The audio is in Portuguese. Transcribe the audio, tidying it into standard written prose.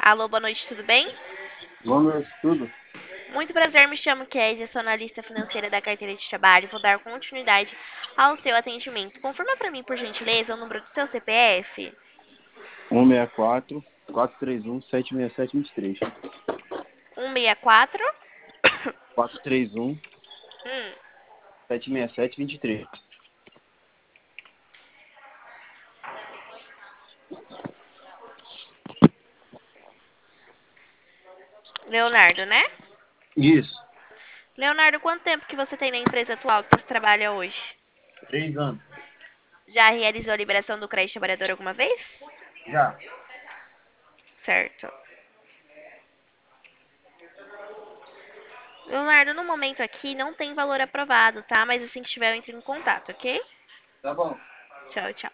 Alô, boa noite, tudo bem? Boa noite, tudo? Muito prazer, me chamo Kézia, sou analista financeira da carteira de trabalho. Vou dar continuidade ao seu atendimento. Confirma para mim, por gentileza, o número do seu CPF. 164 431 76723. 164. 431 Hum, 76723. Leonardo, né? Isso. Leonardo, quanto tempo que você tem na empresa atual que você trabalha hoje? 3 anos. Já realizou a liberação do crédito trabalhador alguma vez? Já. Certo. Leonardo, no momento aqui não tem valor aprovado, tá? Mas assim que tiver, eu entro em contato, ok? Tá bom. Tchau, tchau.